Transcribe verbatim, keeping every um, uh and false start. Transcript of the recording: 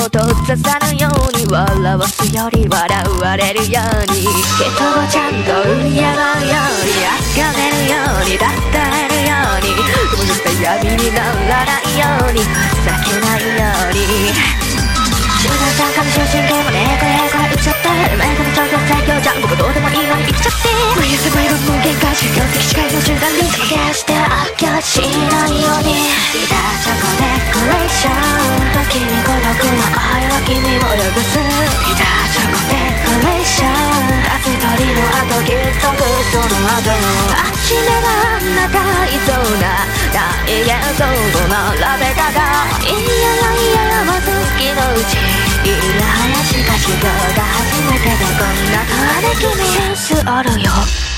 を閉ざさぬように笑わすより笑われるように人をちゃんと敬うように崇めるように称えるようにでも絶対闇にならないようにふざけないように集団参加の終身刑もねこれこれ言っちゃって前髪東京最強じゃん僕どうでもいいのに言っちゃって毎朝毎晩もう限界宗教的視界の集団に決して悪用しないようにビターチョコデコレーション時に孤独の愛は君も呼ぶすビターチョコデコレーション明日取りの後きっとその後あっちめがあんな大そうな大幻想の並べ方いやいやいやまず月のうちいやはやしかし今日が初めてでこんな顔で君センスあるよ